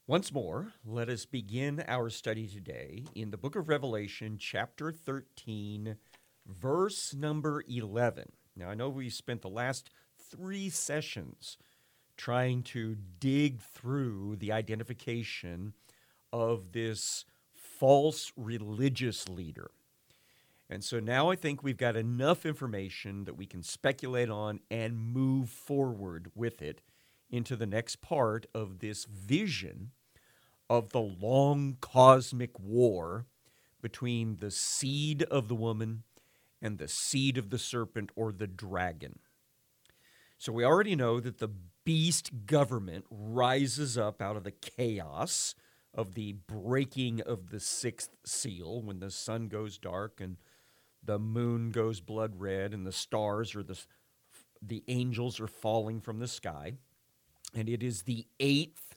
Once more, let us begin our study today in the book of Revelation, chapter 13, verse number 11. Now, I know we spent the last 3 sessions trying to dig through the identification of this false religious leader. And so now I think we've got enough information that we can speculate on and move forward with it into the next part of this vision of the long cosmic war between the seed of the woman and the seed of the serpent, or the dragon. So we already know that the beast government rises up out of the chaos of the breaking of the sixth seal, when the sun goes dark and the moon goes blood red and the stars or the angels are falling from the sky. And it is the eighth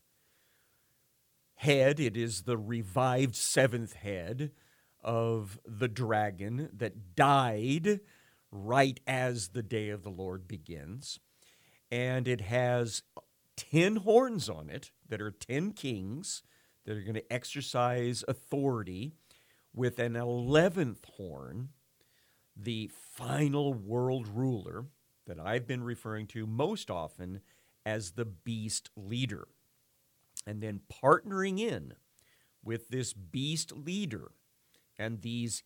head, it is the revived seventh head of the dragon that died right as the day of the Lord begins. And it has 10 horns on it that are 10 kings that are going to exercise authority, with an 11th horn, the final world ruler that I've been referring to most often as the beast leader. And then partnering in with this beast leader and these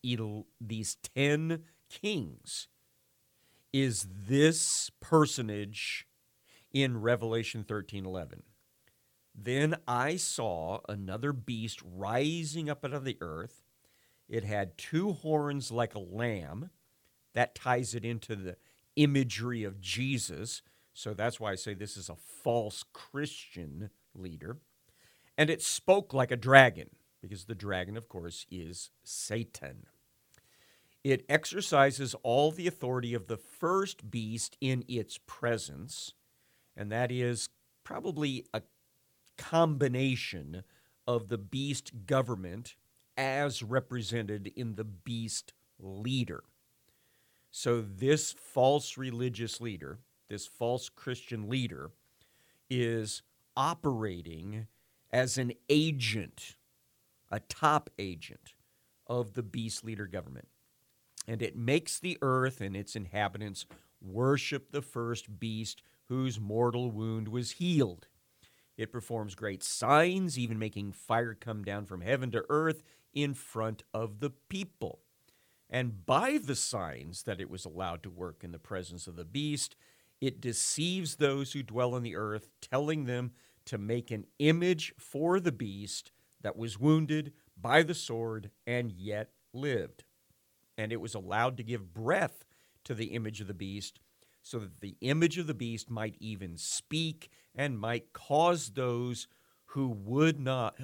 10 kings is this personage in Revelation 13:11. Then I saw another beast rising up out of the earth. It had 2 horns like a lamb. That ties it into the imagery of Jesus. So that's why I say this is a false Christian leader. And it spoke like a dragon, because the dragon, of course, is Satan. It exercises all the authority of the first beast in its presence, and that is probably a combination of the beast government as represented in the beast leader. So this false religious leader, this false Christian leader, is operating as an agent, a top agent of the beast leader government. And it makes the earth and its inhabitants worship the first beast whose mortal wound was healed. It performs great signs, even making fire come down from heaven to earth in front of the people. And by the signs that it was allowed to work in the presence of the beast, it deceives those who dwell on the earth, telling them to make an image for the beast that was wounded by the sword and yet lived. And it was allowed to give breath to the image of the beast, so that the image of the beast might even speak and might cause those who would not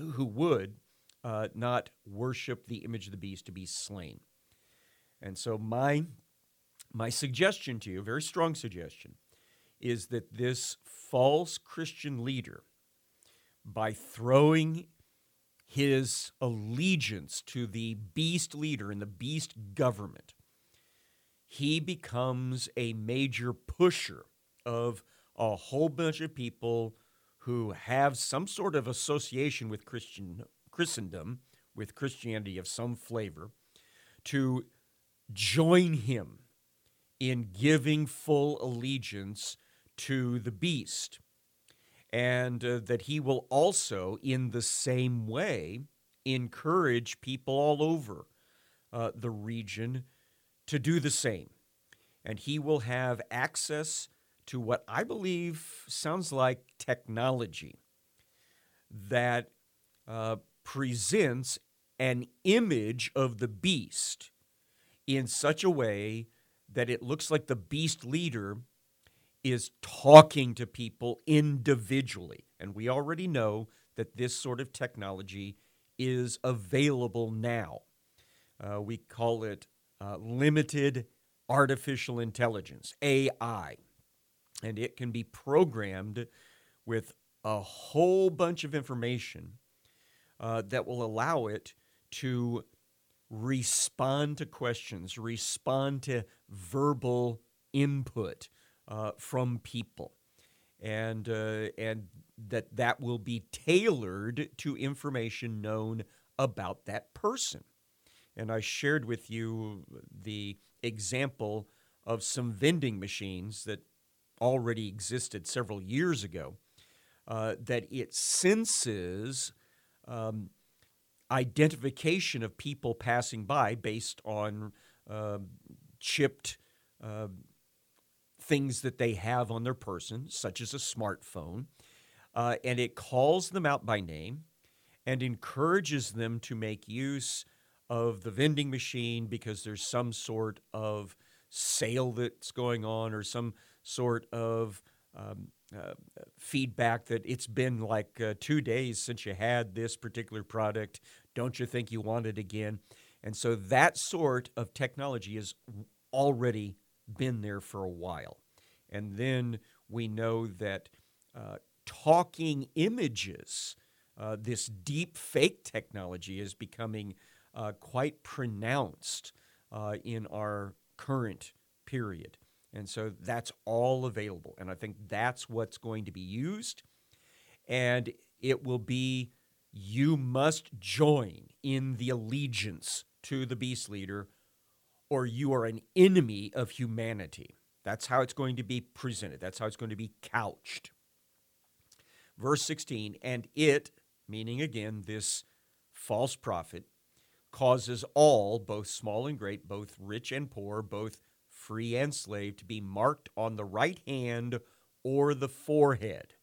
worship the image of the beast to be slain. And so my suggestion to you, a very strong suggestion, is that this false Christian leader, by throwing his allegiance to the beast leader and the beast government, he becomes a major pusher of a whole bunch of people who have some sort of association with Christendom, with Christianity of some flavor, to join him in giving full allegiance to the beast. And that he will also, in the same way, encourage people all over the region to do the same. And he will have access to what I believe sounds like technology that presents an image of the beast in such a way that it looks like the beast leader is talking to people individually. And we already know that this sort of technology is available now. We call it limited artificial intelligence, AI. And it can be programmed with a whole bunch of information that will allow it to respond to questions, respond to verbal input from people. And that will be tailored to information known about that person. And I shared with you the example of some vending machines that already existed several years ago, that it senses identification of people passing by based on chipped things that they have on their person, such as a smartphone, and it calls them out by name and encourages them to make use of the vending machine because there's some sort of sale that's going on or some sort of feedback that it's been like 2 days since you had this particular product. Don't you think you want it again? And so that sort of technology has already been there for a while. And then we know that talking images, this deep fake technology is becoming quite pronounced in our current period. And so that's all available. And I think that's what's going to be used. And it will be, you must join in the allegiance to the beast leader, or you are an enemy of humanity. That's how it's going to be presented. That's how it's going to be couched. Verse 16, and it, meaning again this false prophet, causes all, both small and great, both rich and poor, both free and slave, to be marked on the right hand or the forehead.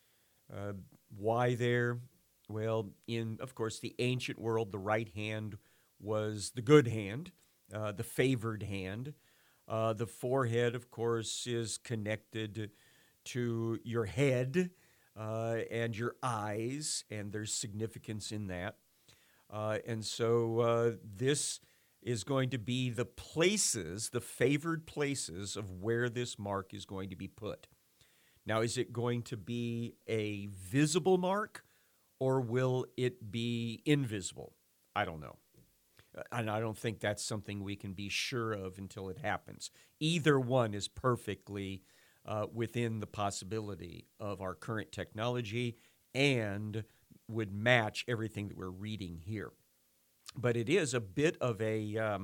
Why there? Well, in, of course, the ancient world, the right hand was the good hand, the favored hand. The forehead, of course, is connected to your head and your eyes, and there's significance in that. And so this is going to be the places, the favored places of where this mark is going to be put. Now, is it going to be a visible mark, or will it be invisible? I don't know. And I don't think that's something we can be sure of until it happens. Either one is perfectly within the possibility of our current technology and would match everything that we're reading here. But it is a bit of a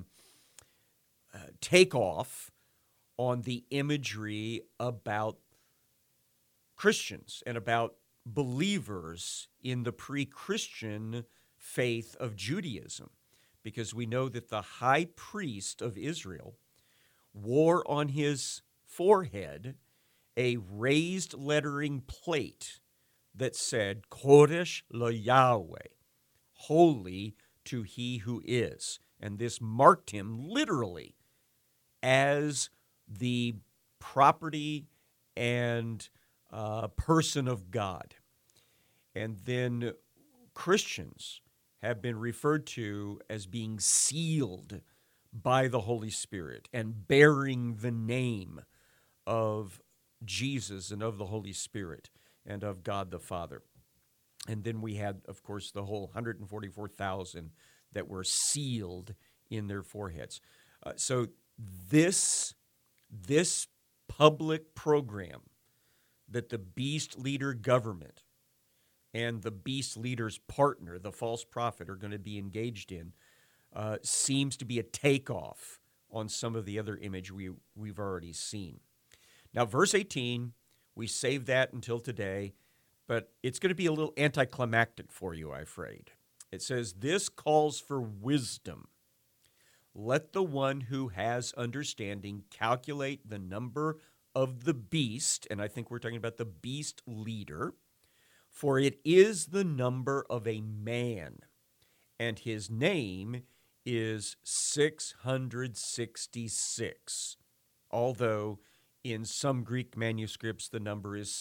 takeoff on the imagery about Christians and about believers in the pre-Christian faith of Judaism, because we know that the high priest of Israel wore on his forehead a raised lettering plate that said, Kodesh LaYahweh, holy to he who is. And this marked him literally as the property and person of God. And then Christians have been referred to as being sealed by the Holy Spirit and bearing the name of Jesus and of the Holy Spirit and of God the Father. And then we had, of course, the whole 144,000 that were sealed in their foreheads. So this public program that the beast leader government and the beast leader's partner, the false prophet, are going to be engaged in seems to be a takeoff on some of the other image we've already seen. Now, verse 18, we saved that until today, but it's going to be a little anticlimactic for you, I'm afraid. It says, this calls for wisdom. Let the one who has understanding calculate the number of the beast, and I think we're talking about the beast leader, for it is the number of a man, and his name is 666, although in some Greek manuscripts the number is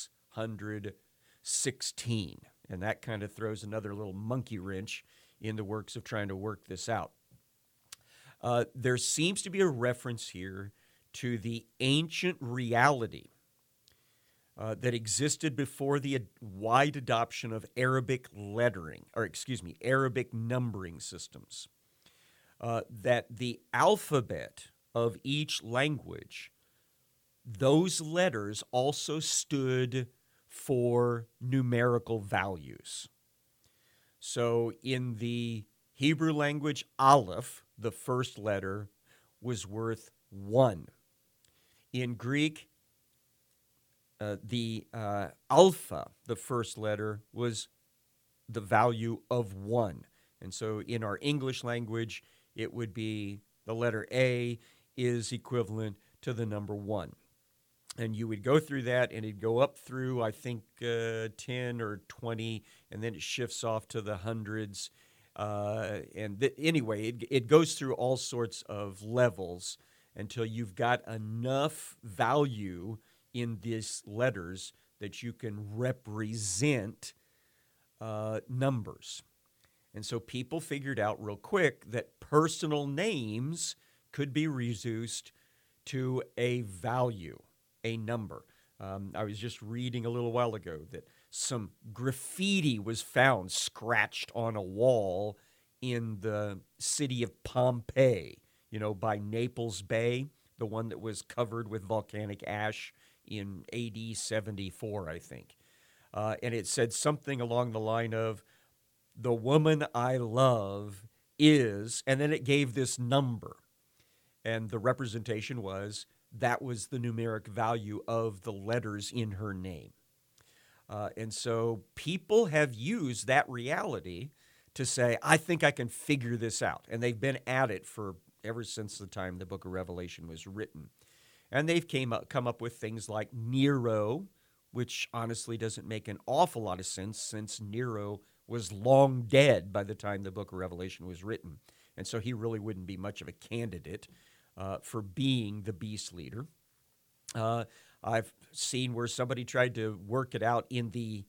616, and that kind of throws another little monkey wrench in the works of trying to work this out. There seems to be a reference here to the ancient reality that existed before the wide adoption of Arabic Arabic numbering systems. That the alphabet of each language, those letters also stood for numerical values. So in the Hebrew language, aleph, the first letter, was worth 1. In Greek, the alpha, the first letter, was the value of 1. And so in our English language, it would be the letter A is equivalent to the number 1. And you would go through that, and it'd go up through, I think, 10 or 20, and then it shifts off to the hundreds. Anyway, it goes through all sorts of levels until you've got enough value in these letters that you can represent numbers. And so people figured out real quick that personal names could be reduced to a value, a number. I was just reading a little while ago that some graffiti was found scratched on a wall in the city of Pompeii, by Naples Bay, the one that was covered with volcanic ash in AD 74, I think. And it said something along the line of, "The woman I love is," and then it gave this number. And the representation was that was the numeric value of the letters in her name. And so people have used that reality to say, I think I can figure this out. And they've been at it for ever since the time the book of Revelation was written. And they've come up with things like Nero, which honestly doesn't make an awful lot of sense since Nero was long dead by the time the book of Revelation was written. And so he really wouldn't be much of a candidate for being the beast leader. I've seen where somebody tried to work it out in the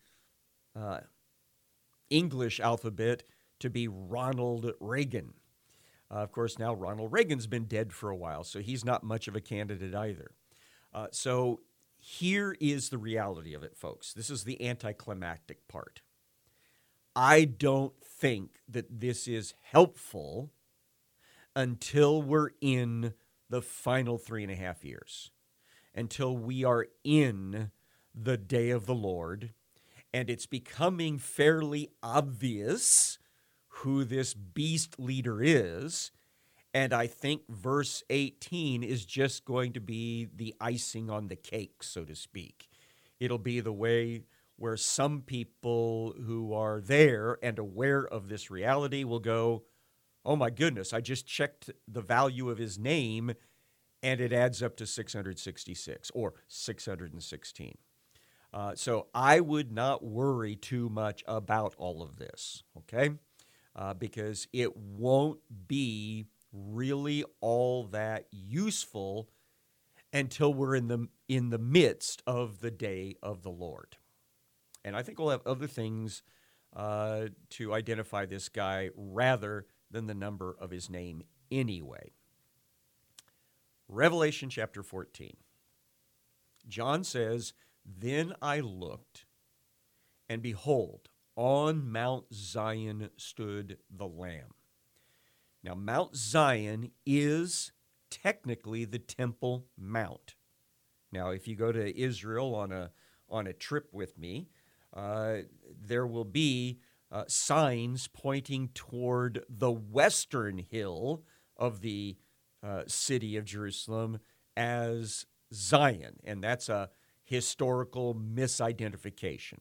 English alphabet to be Ronald Reagan. Of course, now Ronald Reagan's been dead for a while, so he's not much of a candidate either. So here is the reality of it, folks. This is the anticlimactic part. I don't think that this is helpful until we're in the final 3.5 years, until we are in the day of the Lord, and it's becoming fairly obvious who this beast leader is. And I think verse 18 is just going to be the icing on the cake, so to speak. It'll be the way where some people who are there and aware of this reality will go, oh my goodness, I just checked the value of his name and it adds up to 666 or 616. So I would not worry too much about all of this, okay? Because it won't be really all that useful until we're in the midst of the day of the Lord. And I think we'll have other things to identify this guy rather than the number of his name anyway. Revelation chapter 14. John says, "Then I looked, and behold, on Mount Zion stood the Lamb." Now, Mount Zion is technically the Temple Mount. Now, if you go to Israel on a trip with me, there will be signs pointing toward the western hill of the city of Jerusalem as Zion, and that's a historical misidentification.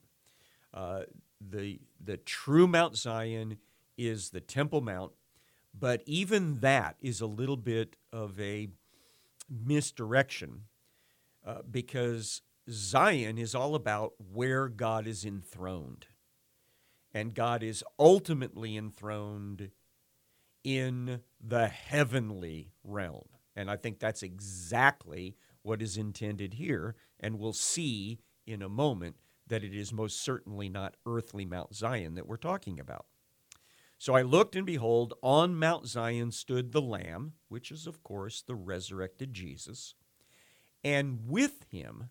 The true Mount Zion is the Temple Mount, but even that is a little bit of a misdirection because Zion is all about where God is enthroned. And God is ultimately enthroned in the heavenly realm. And I think that's exactly what is intended here. And we'll see in a moment that it is most certainly not earthly Mount Zion that we're talking about. So I looked, and behold, on Mount Zion stood the Lamb, which is, of course, the resurrected Jesus, and with him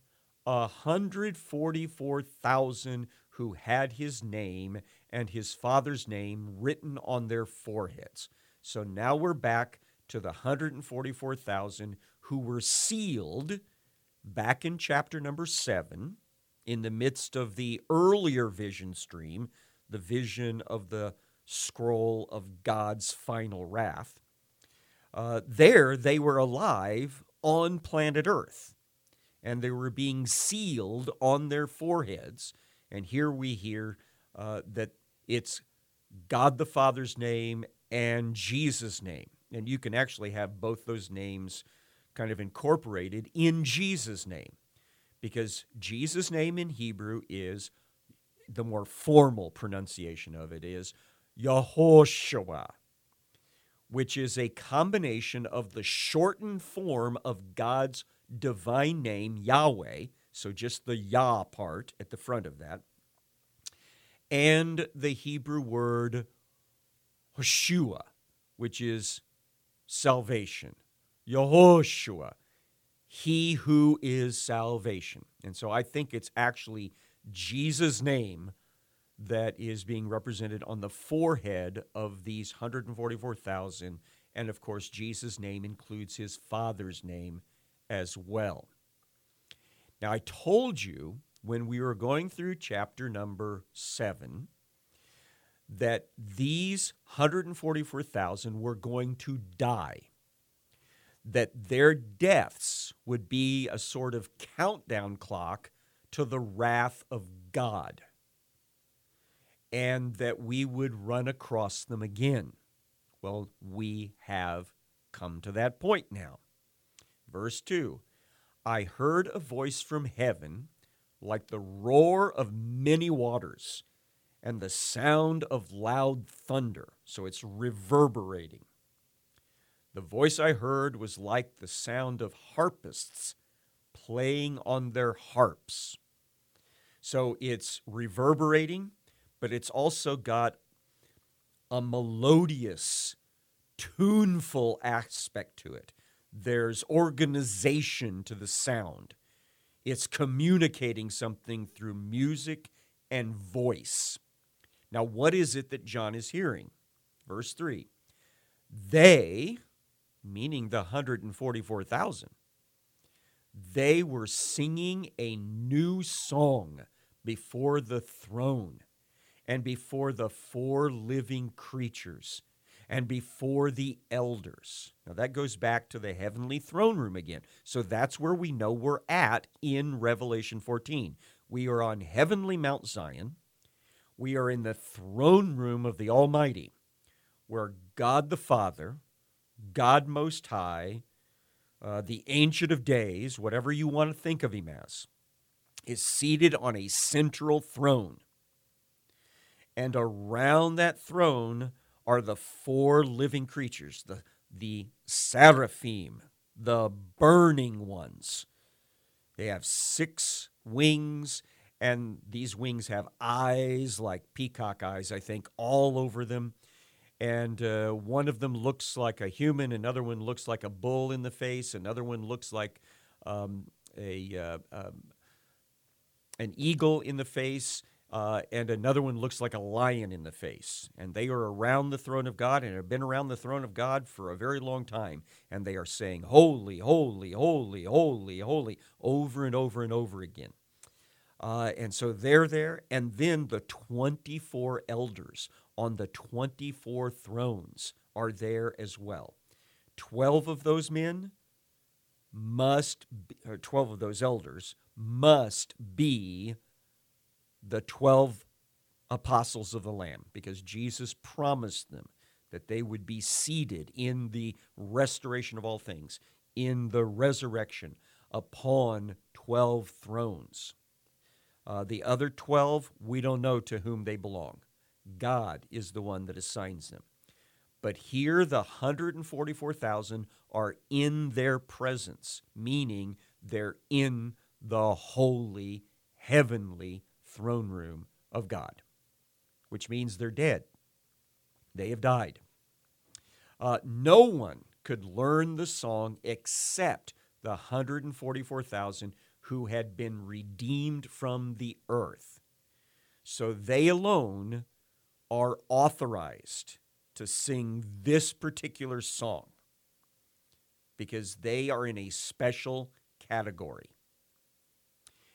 144,000 who had his name and his Father's name written on their foreheads. So now we're back to the 144,000 who were sealed back in chapter number 7. in the midst of the earlier vision stream, the vision of the scroll of God's final wrath. There they were alive on planet Earth, and they were being sealed on their foreheads. And here we hear that it's God the Father's name and Jesus' name. And you can actually have both those names kind of incorporated in Jesus' name, because Jesus' name in Hebrew is, the more formal pronunciation of it is Yehoshua, which is a combination of the shortened form of God's divine name, Yahweh, so just the Yah part at the front of that, and the Hebrew word Hoshua, which is salvation. Yehoshua, he who is salvation. And so I think it's actually Jesus' name that is being represented on the forehead of these 144,000. And of course, Jesus' name includes his Father's name as well. Now, I told you when we were going through chapter number 7 that these 144,000 were going to die, that their deaths would be a sort of countdown clock to the wrath of God, and that we would run across them again. Well, we have come to that point now. Verse 2, I heard a voice from heaven like the roar of many waters and the sound of loud thunder. So it's reverberating. The voice I heard was like the sound of harpists playing on their harps. So it's reverberating, but it's also got a melodious, tuneful aspect to it. There's organization to the sound. It's communicating something through music and voice. Now, what is it that John is hearing? Verse 3, they, meaning the 144,000, they were singing a new song before the throne and before the 4 living creatures and before the elders. Now that goes back to the heavenly throne room again. So that's where we know we're at in Revelation 14. We are on heavenly Mount Zion. We are in the throne room of the Almighty, where God the Father, God Most High, the Ancient of Days, whatever you want to think of him as, is seated on a central throne. And around that throne are the 4 living creatures, the seraphim, the burning ones. They have 6 wings, and these wings have eyes like peacock eyes, I think, all over them. And one of them looks like a human, another one looks like a bull in the face, another one looks like an eagle in the face, and another one looks like a lion in the face. And they are around the throne of God and have been around the throne of God for a very long time. And they are saying, holy, holy, holy, holy, holy, over and over and over again. And so they're there. And then the 24 elders on the 24 thrones are there as well. 12 of those men must be, or 12 of those elders must be the 12 apostles of the Lamb, because Jesus promised them that they would be seated in the restoration of all things, in the resurrection, upon 12 thrones. The other 12, we don't know to whom they belong. God is the one that assigns them. But here the 144,000 are in their presence, meaning they're in the holy, heavenly throne room of God, which means they're dead. They have died. No one could learn the song except the 144,000 who had been redeemed from the earth. So they alone are authorized to sing this particular song because they are in a special category.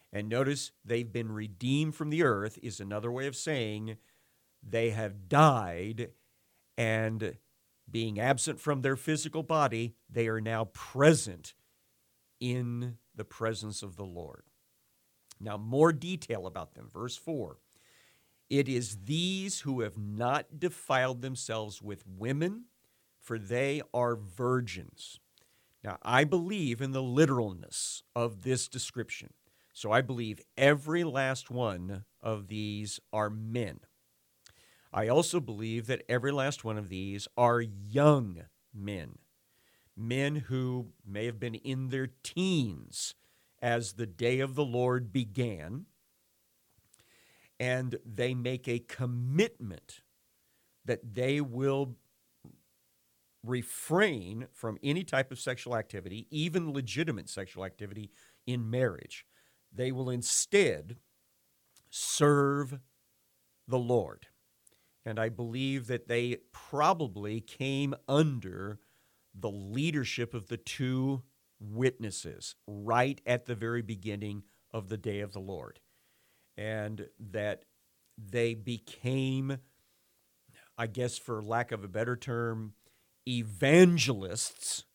And notice they've been redeemed from the earth is another way of saying they have died, and being absent from their physical body, they are now present in the presence of the Lord. Now, more detail about them. Verse 4. It is these who have not defiled themselves with women, for they are virgins. Now, I believe in the literalness of this description. So I believe every last one of these are men. I also believe that every last one of these are young men, men who may have been in their teens as the day of the Lord began, and they make a commitment that they will refrain from any type of sexual activity, even legitimate sexual activity in marriage. They will instead serve the Lord. And I believe that they probably came under the leadership of the two witnesses right at the very beginning of the day of the Lord. And that they became, I guess for lack of a better term, evangelists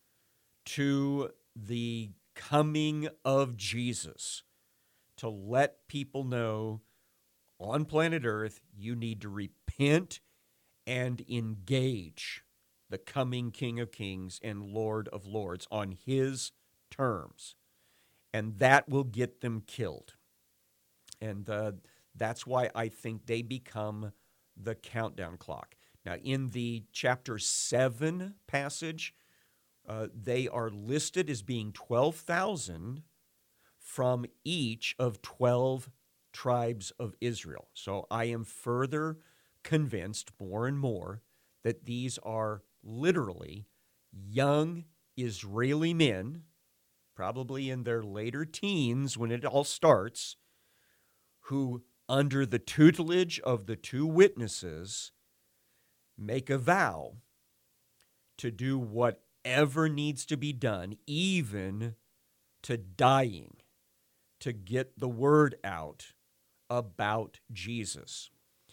to the coming of Jesus, to let people know on planet Earth you need to repent and engage the coming King of Kings and Lord of Lords on his terms. And that will get them killed. And that's why I think they become the countdown clock. Now, in the chapter 7 passage, they are listed as being 12,000 from each of 12 tribes of Israel. So I am further convinced more and more that these are literally young Israeli men, probably in their later teens when it all starts, who, under the tutelage of the two witnesses, make a vow to do whatever needs to be done, even to dying, to get the word out about Jesus.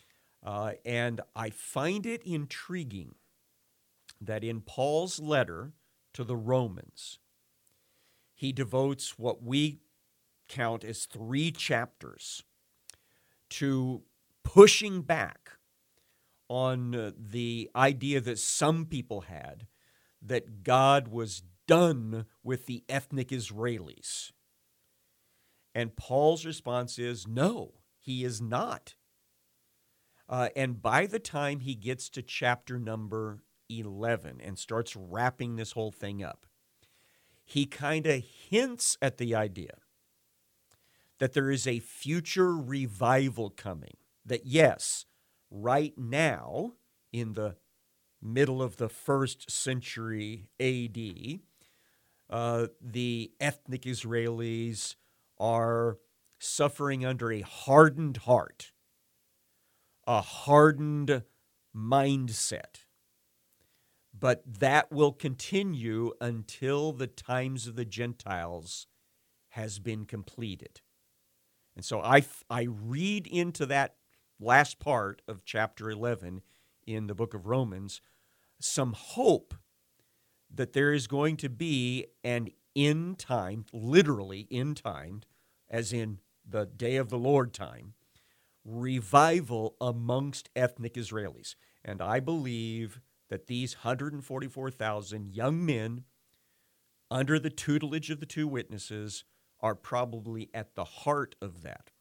And I find it intriguing that in Paul's letter to the Romans, he devotes what we count as 3 chapters to pushing back on the idea that some people had that God was done with the ethnic Israelis. And Paul's response is, no, he is not. And by the time he gets to chapter number 11 and starts wrapping this whole thing up, he kind of hints at the idea that there is a future revival coming. That yes, right now, in the middle of the 1st century AD, the ethnic Israelis are suffering under a hardened heart, a hardened mindset. But that will continue until the times of the Gentiles has been completed. And so I read into that last part of chapter 11 in the book of Romans some hope that there is going to be an end time, literally end time, as in the day of the Lord time, revival amongst ethnic Israelis. And I believe that these 144,000 young men under the tutelage of the two witnesses are probably at the heart of that.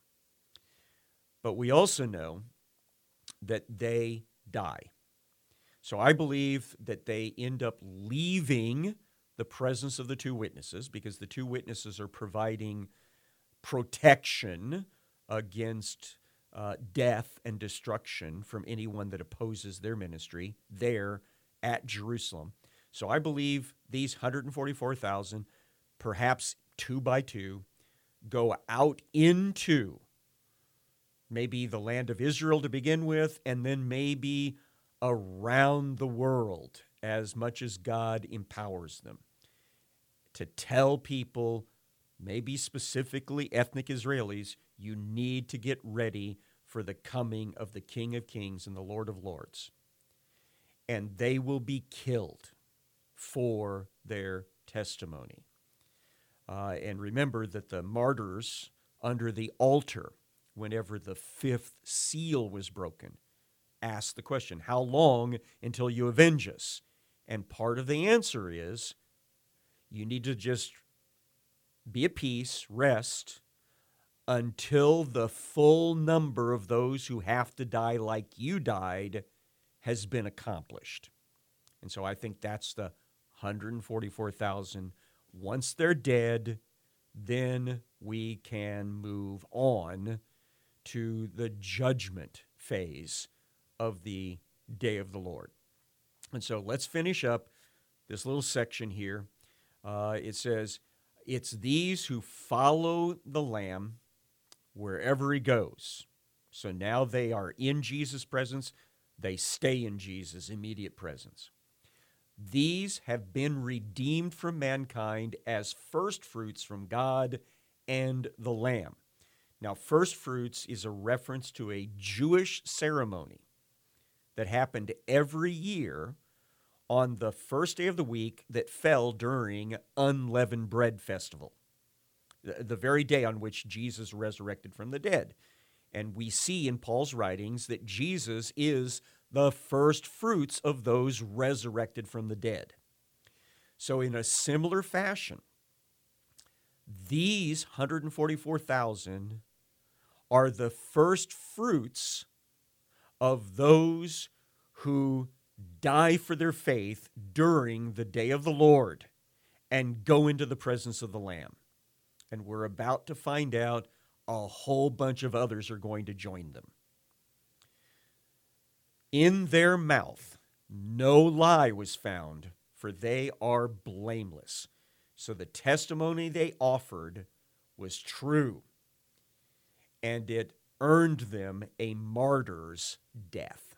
But we also know that they die. So I believe that they end up leaving the presence of the two witnesses because the two witnesses are providing protection against death and destruction from anyone that opposes their ministry there at Jerusalem. So I believe these 144,000, perhaps 2 by 2, go out into maybe the land of Israel to begin with, and then maybe around the world as much as God empowers them to tell people maybe specifically ethnic Israelis, you need to get ready for the coming of the King of Kings and the Lord of Lords. And they will be killed for their testimony. And remember that the martyrs under the altar, whenever the fifth seal was broken, asked the question, how long until you avenge us? And part of the answer is, you need to just be at peace, rest, until the full number of those who have to die like you died has been accomplished. And so I think that's the 144,000. Once they're dead, then we can move on to the judgment phase of the day of the Lord. And so let's finish up this little section here. It says, it's these who follow the Lamb wherever he goes. So now they are in Jesus' presence. They stay in Jesus' immediate presence. These have been redeemed from mankind as first fruits from God and the Lamb. Now, first fruits is a reference to a Jewish ceremony that happened every year on the first day of the week that fell during Unleavened Bread Festival, the very day on which Jesus resurrected from the dead. And we see in Paul's writings that Jesus is the first fruits of those resurrected from the dead. So in a similar fashion, these 144,000 are the first fruits of those who die for their faith during the day of the Lord and go into the presence of the Lamb. And we're about to find out a whole bunch of others are going to join them. In their mouth no lie was found, for they are blameless. So the testimony they offered was true, and it earned them a martyr's death.